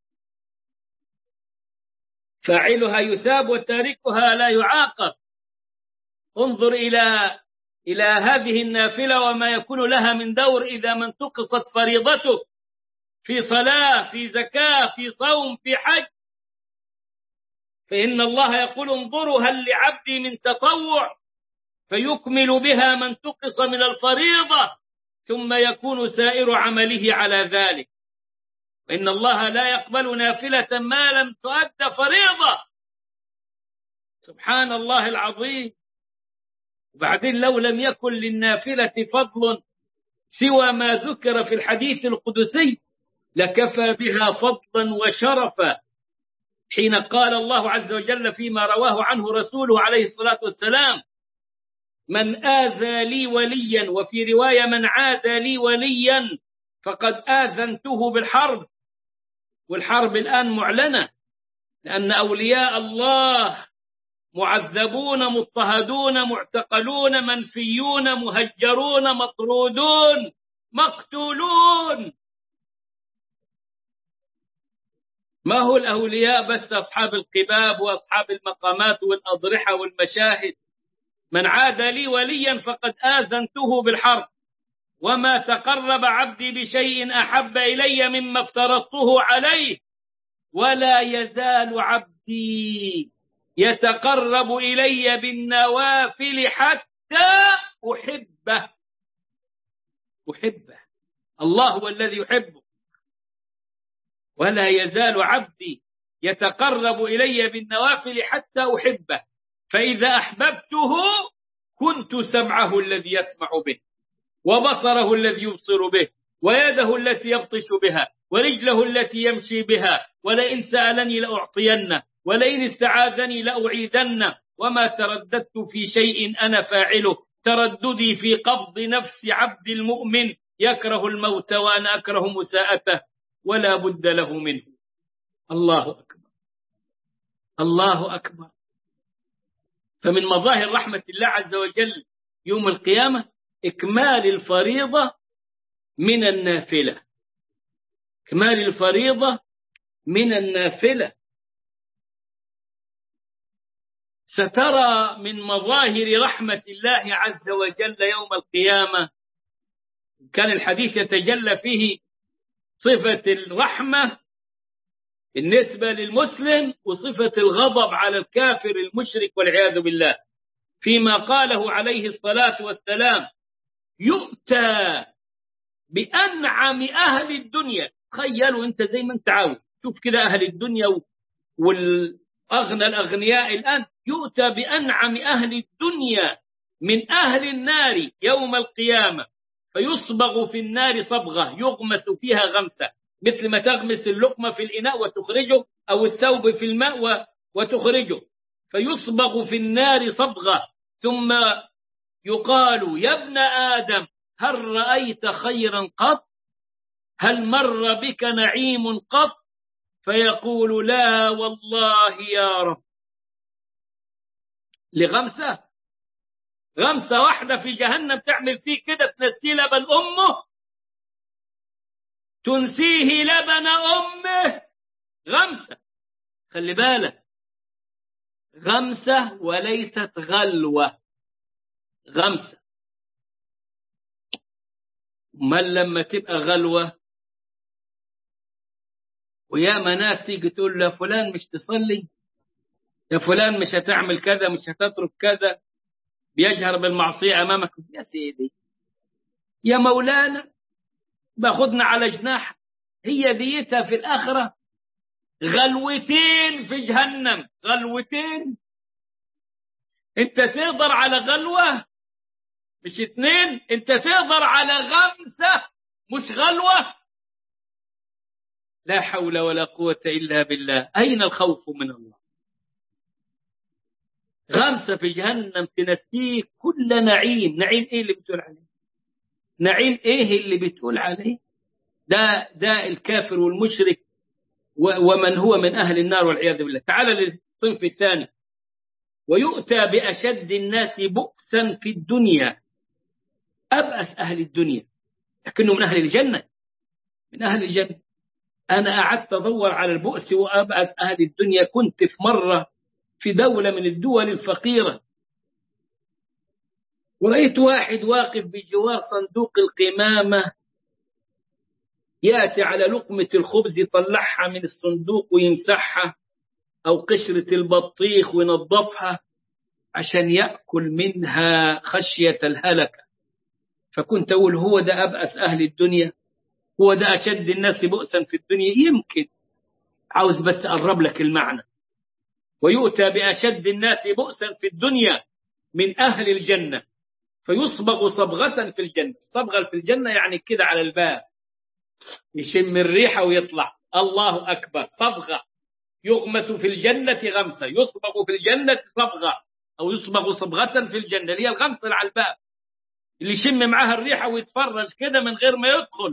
فاعلها يثاب وتاركها لا يعاقب. انظر إلى هذه النافلة وما يكون لها من دور إذا ما انتقصت فريضته في صلاة، في زكاة، في صوم، في حج. فإن الله يقول انظروا هل لعبدي من تطوع فيكمل بها ما انتقص من الفريضة، ثم يكون سائر عمله على ذلك. وإن الله لا يقبل نافلة ما لم تؤد فريضة. سبحان الله العظيم. وبعدين لو لم يكن للنافلة فضل سوى ما ذكر في الحديث القدسي لكفى بها فضلا وشرفا، حين قال الله عز وجل فيما رواه عنه رسوله عليه الصلاة والسلام من آذى لي وليا، وفي رواية من عادى لي وليا فقد آذنته بالحرب. والحرب الآن معلنة، لأن أولياء الله معذبون مضطهدون معتقلون منفيون مهجرون مطرودون مقتولون. ما هو الأولياء بس أصحاب القباب وأصحاب المقامات والأضرحة والمشاهد. من عاد لي وليا فقد آذنته بالحرب، وما تقرب عبدي بشيء أحب إلي مما افترضته عليه، ولا يزال عبدي يتقرب إلي بالنوافل حتى أحبه. الله هو الذي يحبه. ولا يزال عبدي يتقرب إلي بالنوافل حتى أحبه، فإذا أحببته كنت سمعه الذي يسمع به، وبصره الذي يبصر به، ويده التي يبطش بها، ورجله التي يمشي بها، ولئن سألني لأعطينه، ولئن استعاذني لأعيذنه. وما ترددت في شيء أنا فاعله، ترددي في قبض نفس عبد المؤمن يكره الموت وأنا أكره مساءته، ولا بد له منه. الله أكبر، الله أكبر. فمن مظاهر رحمة الله عز وجل يوم القيامة إكمال الفريضة من النافلة، إكمال الفريضة من النافلة. سترى من مظاهر رحمة الله عز وجل يوم القيامة، كان الحديث يتجلى فيه صفة الرحمة بالنسبة للمسلم وصفة الغضب على الكافر المشرك والعياذ بالله، فيما قاله عليه الصلاة والسلام: يؤتى بأنعم أهل الدنيا. تخيلوا أنت زي ما أنت عاوز، شوف كده أهل الدنيا والأغنى الأغنياء الآن، يؤتى بأنعم أهل الدنيا من أهل النار يوم القيامة، فيصبغ في النار صبغة يغمس فيها غمسة، مثل ما تغمس اللقمة في الإناء وتخرجه، أو الثوب في الماء وتخرجه، فيصبغ في النار صبغة، ثم يقال: يا ابن آدم هل رأيت خيرا قط؟ هل مر بك نعيم قط؟ فيقول: لا والله يا رب. لغمسة، غمسة واحدة في جهنم تعمل فيه كده، تنسيه لبن أمه، تنسيه لبن أمه. غمسة، خلي بالك، غمسة وليست غلوة، غمسة. من لما تبقى غلوة وياما ناس تيجي تقول له: فلان مش تصلي، يا فلان مش هتعمل كذا، مش هتترك كذا، بيجهر بالمعصية أمامك. يا سيدي يا مولانا، باخدنا على جناح، هي ديتها في الآخرة غلوتين في جهنم، غلوتين. انت تقدر على غلوة مش اتنين، انت تقدر على غمسة مش غلوة. لا حول ولا قوة إلا بالله. أين الخوف من الله؟ غمسة في جهنم تنسيك كل نعيم. نعيم ايه اللي بتقول عليه؟ نعيم ايه اللي بتقول عليه؟ ده الكافر والمشرك ومن هو من أهل النار والعياذ بالله. تعال للصنف الثاني: ويؤتى بأشد الناس بؤسا في الدنيا. أبأس أهل الدنيا لكنه من أهل الجنة، من أهل الجنة. أنا قعدت أدور على البؤس وأبأس أهل الدنيا. كنت في مرة في دولة من الدول الفقيرة، ورأيت واحد واقف بجوار صندوق القمامة، يأتي على لقمة الخبز يطلعها من الصندوق ويمسحها، أو قشرة البطيخ وينظفها عشان يأكل منها خشية الهلكة. فكنت أقول: هو ده أبأس أهل الدنيا؟ هو ده أشد الناس بؤسا في الدنيا؟ يمكن عاوز بس أقرب لك المعنى. ويؤتى بأشد الناس بؤسا في الدنيا من أهل الجنة، فيصبغ صبغة في الجنة. الصبغة في الجنة يعني كده على الباب، يشم الريحة ويطلع. الله أكبر. صبغة، يغمس في الجنة غمسة، يصبغ في الجنة صبغة، أو يصبغ صبغة في الجنة، اللي هي الغمسة اللي على الباب، اللي يشم معها الريحة ويتفرج كده من غير ما يدخل.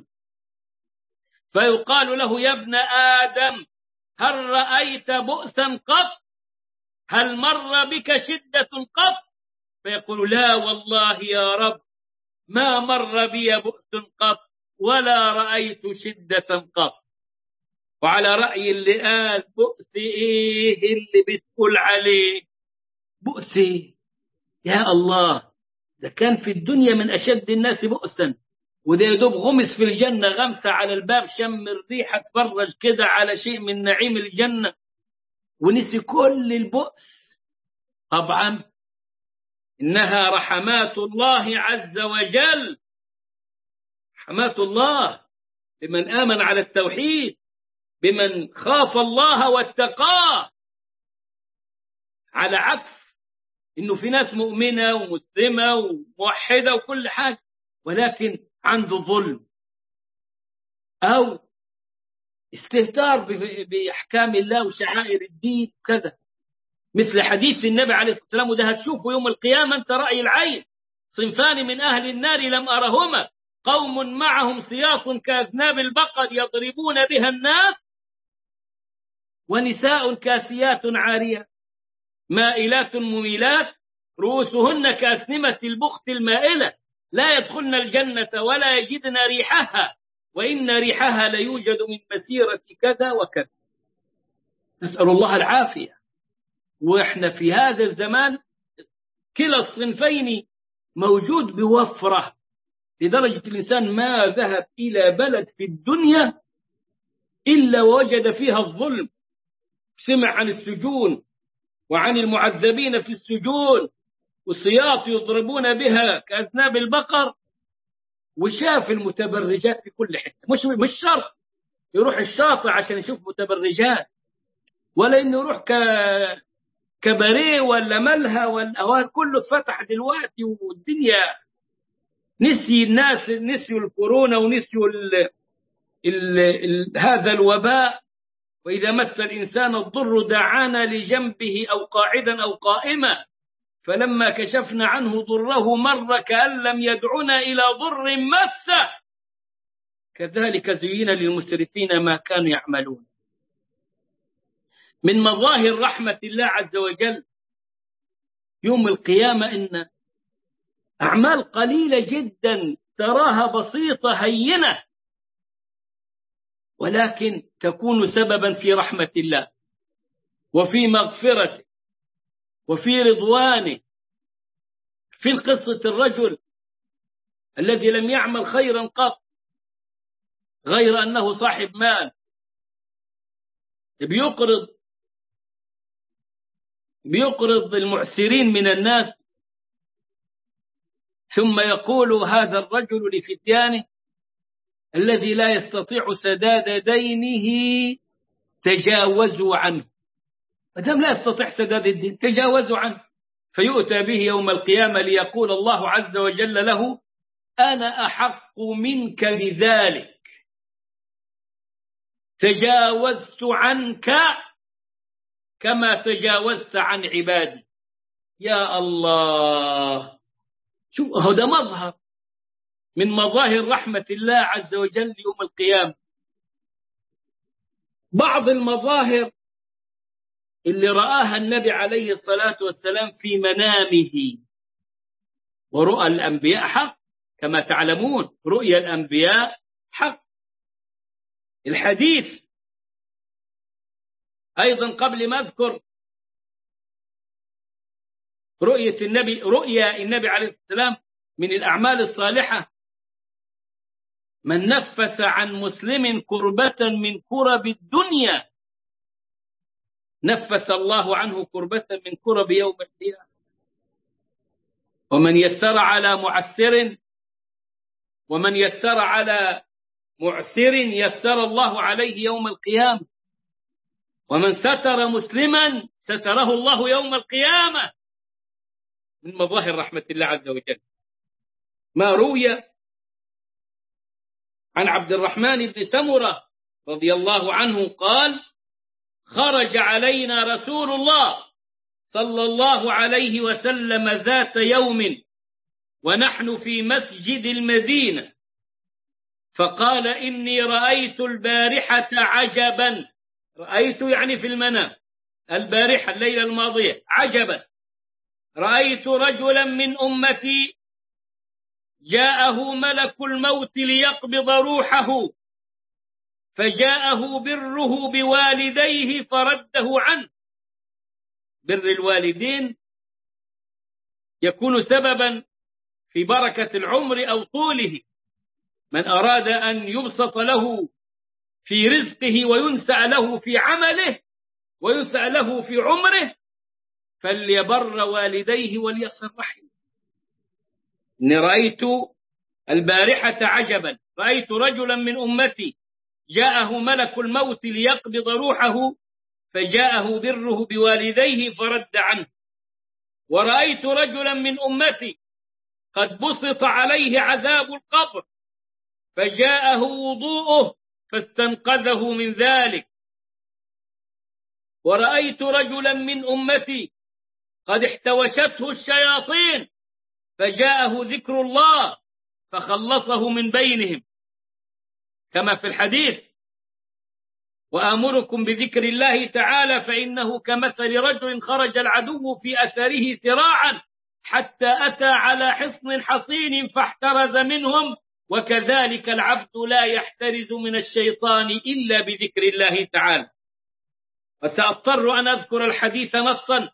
فيقال له: يا ابن آدم هل رأيت بؤسا قط؟ هل مر بك شدة قط؟ فيقول: لا والله يا رب، ما مر بي بؤس قط ولا رأيت شدة قط. وعلى رأي اللي قال: بؤس ايه اللي بتقول عليه؟ بؤس إيه؟ يا الله، ده كان في الدنيا من أشد الناس بؤسا، وده يدوب غمس في الجنة غمسة على الباب، شم الريحة، تفرج كده على شيء من نعيم الجنة، ونسي كل البؤس. طبعا إنها رحمات الله عز وجل، رحمات الله بمن آمن على التوحيد، بمن خاف الله واتقاه، على عكس إنه في ناس مؤمنة ومسلمة وموحدة وكل حاجة، ولكن عنده ظلم أو استهتار بأحكام الله وشعائر الدين كذا، مثل حديث النبي عليه الصلاة والسلام، وده هتشوفه يوم القيامة أنت رأي العين: صنفان من أهل النار لم أرهما، قوم معهم سياط كأذناب البقر يضربون بها الناس، ونساء كاسيات عاريات مائلات مميلات رؤوسهن كأسنمة البخت المائلة لا يدخلن الجنة ولا يجدن ريحها، وإن ريحها ليوجد من مسيرة كذا وكذا. نسأل الله العافية. وإحنا في هذا الزمان كلا الصنفين موجود بوفرة، لدرجة الإنسان ما ذهب إلى بلد في الدنيا إلا ووجد فيها الظلم. سمع عن السجون وعن المعذبين في السجون وسياط يضربون بها كأذناب البقر، وشاف المتبرجات في كل حتة. مش شرط يروح الشاطئ عشان يشوف متبرجات، ولا إنه يروح كباريه ولا ملهى ولا كله اتفتح دلوقتي، والدنيا نسي الناس، نسيوا الكورونا ونسيوا هذا الوباء. وإذا مس الإنسان الضر دعانا لجنبه أو قاعدا أو قائما، فلما كشفنا عنه ضره مر كأن لم يدعنا إلى ضر مسه. كذلك زين للمسرفين ما كانوا يعملون. من مظاهر رحمة الله عز وجل يوم القيامة إن أعمال قليلة جدا تراها بسيطة هينة، ولكن تكون سببا في رحمة الله وفي مغفرته وفي رضوانه. في قصة الرجل الذي لم يعمل خيرا قط غير أنه صاحب مال، بيقرض المعسرين من الناس، ثم يقول هذا الرجل لفتيانه الذي لا يستطيع سداد دينه تجاوزوا عنه. ما دام لا يستطيع سداد الدين تجاوزوا عنه. فيؤتى به يوم القيامة ليقول الله عز وجل له أنا أحق منك بذلك، تجاوزت عنك كما تجاوزت عن عبادي. يا الله، شو هذا مظهر من مظاهر رحمة الله عز وجل يوم القيامة. بعض المظاهر اللي رآها النبي عليه الصلاة والسلام في منامه، ورؤى الأنبياء حق كما تعلمون، رؤيا الأنبياء حق. الحديث أيضا قبل ما أذكر رؤيا النبي عليه السلام من الأعمال الصالحة، من نفس عن مسلم كربة من كرب الدنيا نفس الله عنه كربة من كرب يوم القيامة. ومن يسر على معسر يسر الله عليه يوم القيامة. ومن ستر مسلما ستره الله يوم القيامة. من مظاهر رحمة الله عز وجل ما روي عن عبد الرحمن بن سمرة رضي الله عنه قال خرج علينا رسول الله صلى الله عليه وسلم ذات يوم ونحن في مسجد المدينة، فقال إني رأيت البارحة عجبا. رأيت يعني في المنام، البارحة الليلة الماضية، عجبا. رأيت رجلا من أمتي جاءه ملك الموت ليقبض روحه، فجاءه بره بوالديه فرده عنه. بر الوالدين يكون سببا في بركة العمر أو طوله. من أراد أن يبسط له في رزقه وينسع له في عمله وينسع له في عمره فليبر والديه وليصل رحمه. إني رأيت البارحة عجبا، رأيت رجلا من أمتي جاءه ملك الموت ليقبض روحه، فجاءه بره بوالديه فرد عنه. ورأيت رجلا من أمتي قد بسط عليه عذاب القبر، فجاءه وضوءه فاستنقذه من ذلك. ورأيت رجلا من أمتي قد احتوشته الشياطين، فجاءه ذكر الله فخلصه من بينهم، كما في الحديث وآمركم بذكر الله تعالى فإنه كمثل رجل خرج العدو في أثره سراعا حتى أتى على حصن حصين فاحترز منهم، وكذلك العبد لا يحترز من الشيطان إلا بذكر الله تعالى. وسأضطر أن أذكر الحديث نصا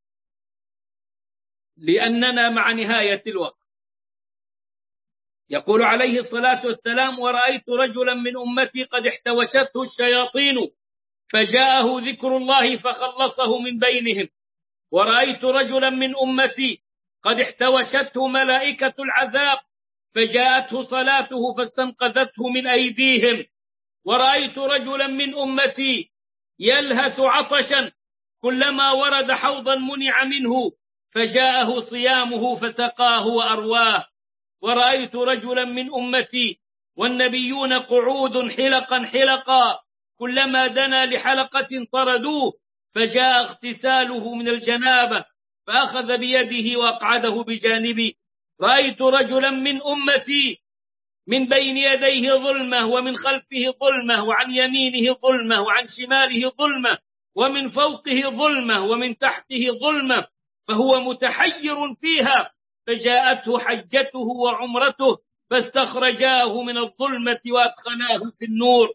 لأننا مع نهاية الوقت. يقول عليه الصلاة والسلام: ورأيت رجلا من أمتي قد احتوشته الشياطين فجاءه ذكر الله فخلصه من بينهم، ورأيت رجلا من أمتي قد احتوشته ملائكة العذاب فجاءته صلاته فاستنقذته من أيديهم، ورأيت رجلا من أمتي يلهث عطشا كلما ورد حوضا منع منه فجاءه صيامه فسقاه وأرواه، ورأيت رجلا من أمتي والنبيون قعود حلقا حلقا كلما دنا لحلقة طردوه فجاء اغتساله من الجنابة فأخذ بيده وأقعده بجانبي. رأيت رجلا من أمتي من بين يديه ظلمة ومن خلفه ظلمة وعن يمينه ظلمة وعن شماله ظلمة ومن فوقه ظلمة ومن تحته ظلمة فهو متحير فيها، فجاءته حجته وعمرته فاستخرجاه من الظلمة وأدخلاه في النور.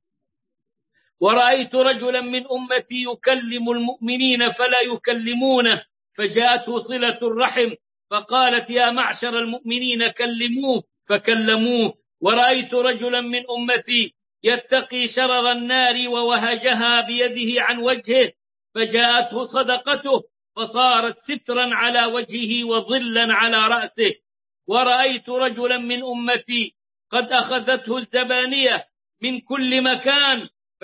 ورأيت رجلا من أمتي يكلم المؤمنين فلا يكلمونه فجاءته صلة الرحم فقالت: يا معشر المؤمنين كلموه فكلموه. ورأيت رجلا من أمتي يتقي شرر النار ووهجها بيده عن وجهه فجاءته صدقته فصارت سترا على وجهه وظلا على رأسه. ورأيت رجلا من أمتي قد أخذته الزبانية من كل مكان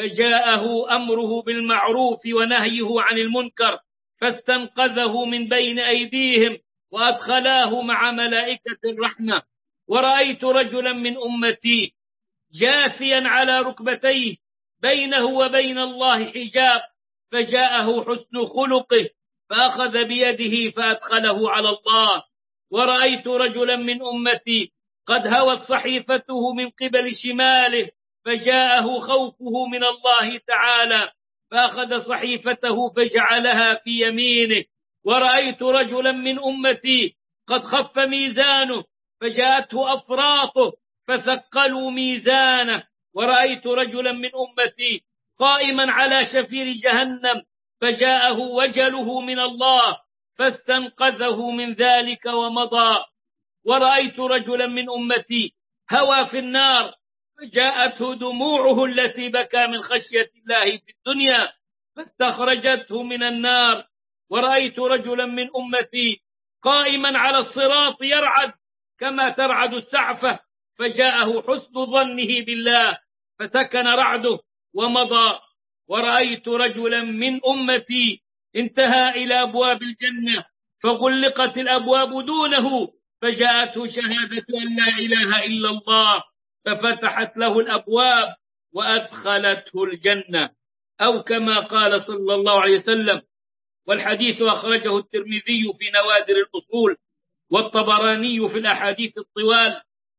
فجاءه أمره بالمعروف ونهيه عن المنكر فاستنقذه من بين أيديهم وأدخلاه مع ملائكة الرحمة. ورأيت رجلا من أمتي جاثيا على ركبتيه بينه وبين الله حجاب فجاءه حسن خلقه فأخذ بيده فأدخله على الله. ورأيت رجلا من أمتي قد هوت صحيفته من قبل شماله فجاءه خوفه من الله تعالى فأخذ صحيفته فجعلها في يمينه. ورأيت رجلا من أمتي قد خف ميزانه فجاءته أفراطه فثقلوا ميزانه. ورأيت رجلا من أمتي قائما على شفير جهنم فجاءه وجله من الله فاستنقذه من ذلك ومضى. ورأيت رجلا من أمتي هوى في النار فجاءته دموعه التي بكى من خشية الله في الدنيا فاستخرجته من النار. ورأيت رجلا من أمتي قائما على الصراط يرعد كما ترعد السعفة فجاءه حسن ظنه بالله فسكن رعده ومضى. ورأيت رجلا من أمتي انتهى إلى أبواب الجنة فغلقت الأبواب دونه فجاءته شهادة أن لا إله إلا الله ففتحت له الأبواب وأدخلته الجنة، أو كما قال صلى الله عليه وسلم. والحديث أخرجه الترمذي في نوادر الأصول والطبراني في الأحاديث الطوال،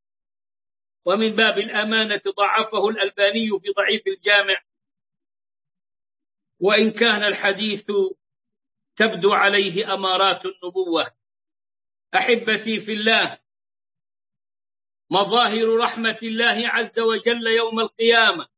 ومن باب الأمانة ضعفه الألباني في ضعيف الجامع، وإن كان الحديث تبدو عليه أمارات النبوة. أحبتي في الله، مظاهر رحمة الله عز وجل يوم القيامة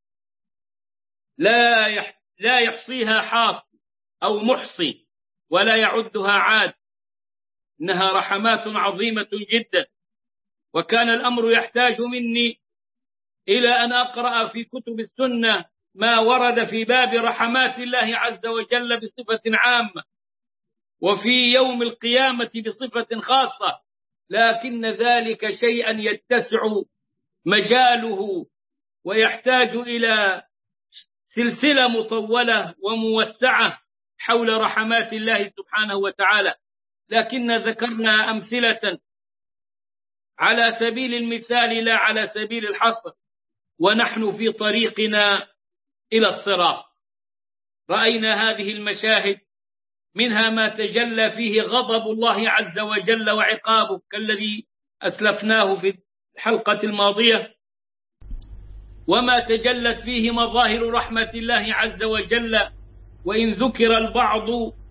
لا يحصيها حاصي أو محصي ولا يعدها عاد، إنها رحمات عظيمة جدا. وكان الأمر يحتاج مني إلى أن أقرأ في كتب السنة ما ورد في باب رحمات الله عز وجل بصفة عامة وفي يوم القيامة بصفة خاصة، لكن ذلك شيئا يتسع مجاله ويحتاج إلى سلسلة مطولة وموسعة حول رحمات الله سبحانه وتعالى، لكن ذكرنا أمثلة على سبيل المثال لا على سبيل الحصر، ونحن في طريقنا إلى الصراط. رأينا هذه المشاهد منها ما تجلى فيه غضب الله عز وجل وعقابه كالذي أسلفناه في الحلقة الماضية، وما تجلت فيه مظاهر رحمة الله عز وجل، وإن ذكر البعض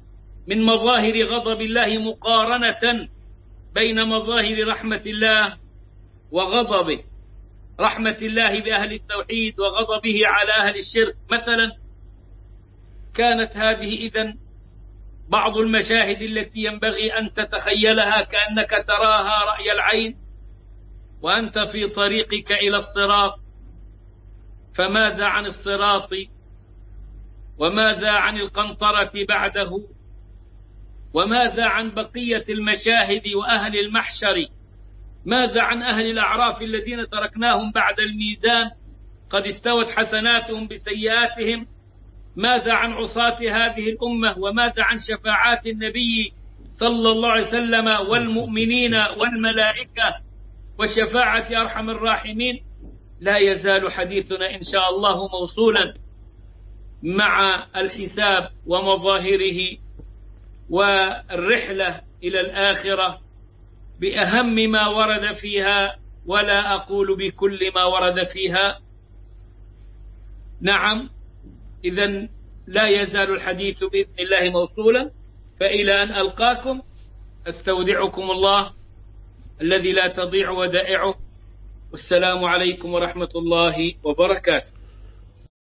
من مظاهر غضب الله مقارنة بين مظاهر رحمة الله وغضبه، رحمة الله بأهل التوحيد وغضبه على أهل الشرك مثلا. كانت هذه إذن بعض المشاهد التي ينبغي أن تتخيلها كأنك تراها رأي العين وأنت في طريقك إلى الصراط. فماذا عن الصراط؟ وماذا عن القنطرة بعده؟ وماذا عن بقية المشاهد وأهل المحشر؟ ماذا عن أهل الأعراف الذين تركناهم بعد الميزان قد استوت حسناتهم بسيئاتهم؟ ماذا عن عصاة هذه الأمة؟ وماذا عن شفاعات النبي صلى الله عليه وسلم والمؤمنين والملائكة وشفاعة أرحم الراحمين؟ لا يزال حديثنا إن شاء الله موصولا مع الحساب ومظاهره والرحلة إلى الآخرة بأهم ما ورد فيها، ولا أقول بكل ما ورد فيها. نعم، إذن لا يزال الحديث بإذن الله موصولا، فإلى أن ألقاكم أستودعكم الله الذي لا تضيع ودائعه، والسلام عليكم ورحمة الله وبركاته.